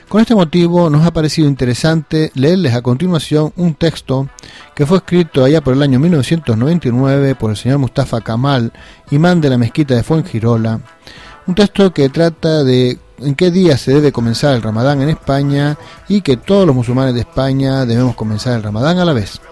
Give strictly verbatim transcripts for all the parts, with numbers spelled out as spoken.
Con este motivo nos ha parecido interesante leerles a continuación un texto que fue escrito allá por el año mil novecientos noventa y nueve por el señor Mustafa Kamal, imán de la mezquita de Fuengirola, un texto que trata de en qué día se debe comenzar el Ramadán en España y que todos los musulmanes de España debemos comenzar el Ramadán a la vez.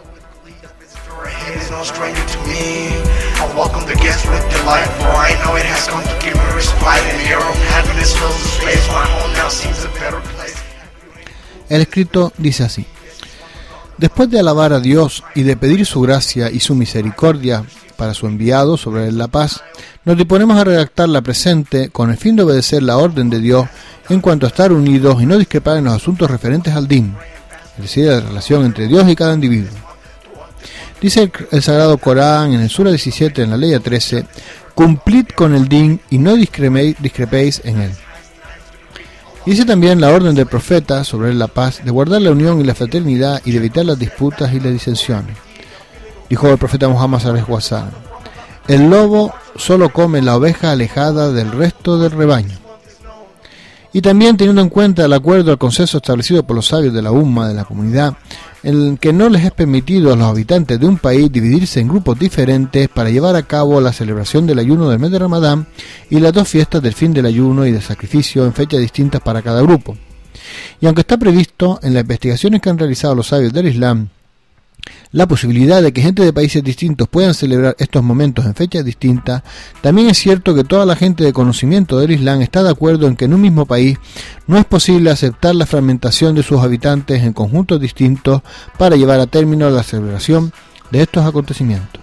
El escrito dice así: después de alabar a Dios y de pedir su gracia y su misericordia para su enviado sobre la paz, nos disponemos a redactar la presente con el fin de obedecer la orden de Dios en cuanto a estar unidos y no discrepar en los asuntos referentes al din, es decir, la relación entre Dios y cada individuo. Dice el, el Sagrado Corán en el Sura diecisiete, en la ley trece: cumplid con el din y no discrepéis, discrepéis en él. Dice también la orden del profeta sobre la paz de guardar la unión y la fraternidad y de evitar las disputas y las disensiones. Dijo el profeta Muhammad sallallahu alaihi wasallam: el lobo solo come la oveja alejada del resto del rebaño. Y también teniendo en cuenta el acuerdo al consenso establecido por los sabios de la umma de la comunidad, en que no les es permitido a los habitantes de un país dividirse en grupos diferentes para llevar a cabo la celebración del ayuno del mes de Ramadán y las dos fiestas del fin del ayuno y del sacrificio en fechas distintas para cada grupo. Y aunque está previsto en las investigaciones que han realizado los sabios del Islam la posibilidad de que gente de países distintos puedan celebrar estos momentos en fechas distintas, también es cierto que toda la gente de conocimiento del Islam está de acuerdo en que en un mismo país no es posible aceptar la fragmentación de sus habitantes en conjuntos distintos para llevar a término la celebración de estos acontecimientos.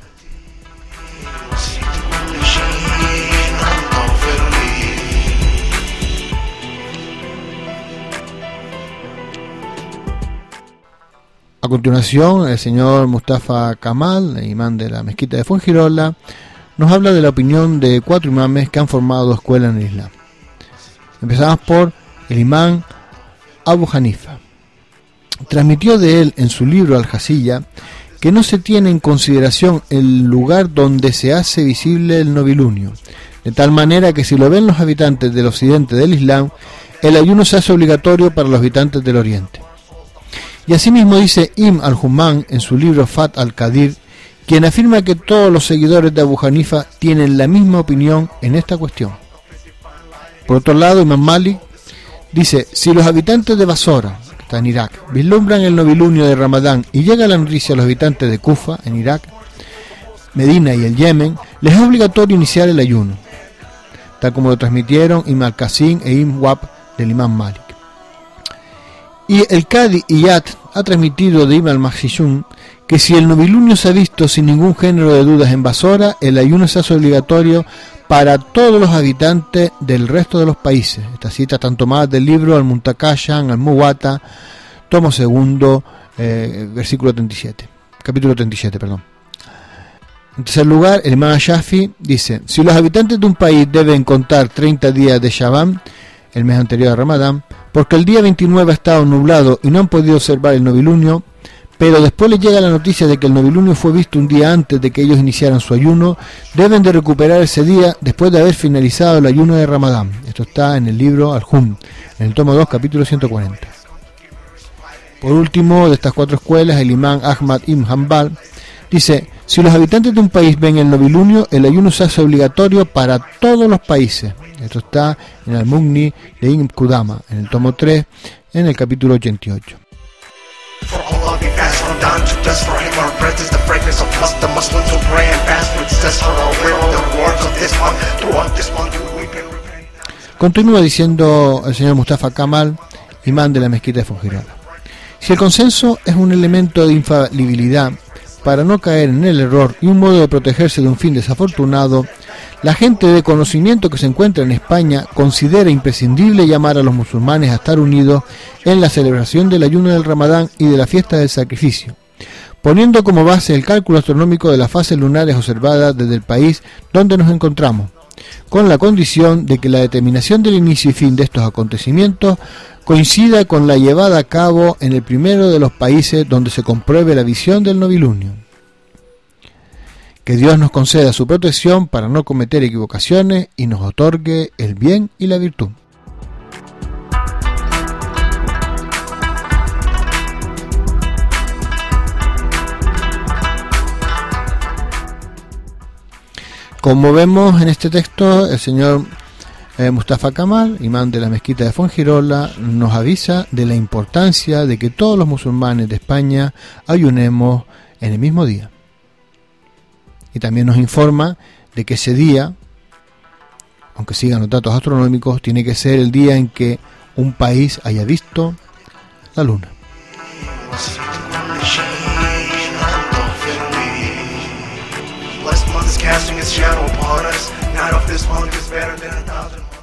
A continuación, el señor Mustafa Kamal, el imán de la mezquita de Fuengirola, nos habla de la opinión de cuatro imames que han formado escuela en el Islam. Empezamos por el imán Abu Hanifa. Transmitió de él en su libro Al-Jasiyya que no se tiene en consideración el lugar donde se hace visible el novilunio, de tal manera que si lo ven los habitantes del occidente del Islam, el ayuno se hace obligatorio para los habitantes del oriente. Y asimismo dice Ibn al-Humman en su libro Fat al-Qadir, quien afirma que todos los seguidores de Abu Hanifa tienen la misma opinión en esta cuestión. Por otro lado, Imam Malik dice: si los habitantes de Basora, que está en Irak, vislumbran el novilunio de Ramadán y llega la noticia a los habitantes de Kufa, en Irak, Medina y el Yemen, les es obligatorio iniciar el ayuno, tal como lo transmitieron Ibn al-Qasim e Ibn Wahb del Imam Malik. Y el Qadi Iyad ha transmitido de Ibn al-Mahsishun que si el novilunio se ha visto sin ningún género de dudas en Basora, el ayuno se hace obligatorio para todos los habitantes del resto de los países. Esta cita están tomadas del libro Al-Muntakashan, Al-Muwatta, tomo segundo, eh, versículo treinta y siete, capítulo treinta y siete, perdón. En tercer lugar, el Imam Shafi dice: si los habitantes de un país deben contar treinta días de Shaban, el mes anterior a Ramadán, porque el día veintinueve ha estado nublado y no han podido observar el novilunio, pero después les llega la noticia de que el novilunio fue visto un día antes de que ellos iniciaran su ayuno, deben de recuperar ese día después de haber finalizado el ayuno de Ramadán. Esto está en el libro Al-Hum, en el tomo dos, capítulo ciento cuarenta. Por último, de estas cuatro escuelas, el imán Ahmad ibn Hanbal dice: si los habitantes de un país ven el novilunio, el ayuno se hace obligatorio para todos los países. Esto está en el Mughni de Ibn Qudama, en el tomo tres, en el capítulo ochenta y ocho. Continúa diciendo el señor Mustafa Kamal, imán de la mezquita de Fuengirola: si el consenso es un elemento de infalibilidad para no caer en el error y un modo de protegerse de un fin desafortunado, la gente de conocimiento que se encuentra en España considera imprescindible llamar a los musulmanes a estar unidos en la celebración del ayuno del Ramadán y de la fiesta del sacrificio, poniendo como base el cálculo astronómico de las fases lunares observadas desde el país donde nos encontramos, con la condición de que la determinación del inicio y fin de estos acontecimientos coincida con la llevada a cabo en el primero de los países donde se compruebe la visión del novilunio. Que Dios nos conceda su protección para no cometer equivocaciones y nos otorgue el bien y la virtud. Como vemos en este texto, el señor eh, Mustafa Kamal, imán de la mezquita de Fuengirola, nos avisa de la importancia de que todos los musulmanes de España ayunemos en el mismo día. Y también nos informa de que ese día, aunque sigan los datos astronómicos, tiene que ser el día en que un país haya visto la luna. Casting its shadow upon us. Night of this monk is better than a thousand.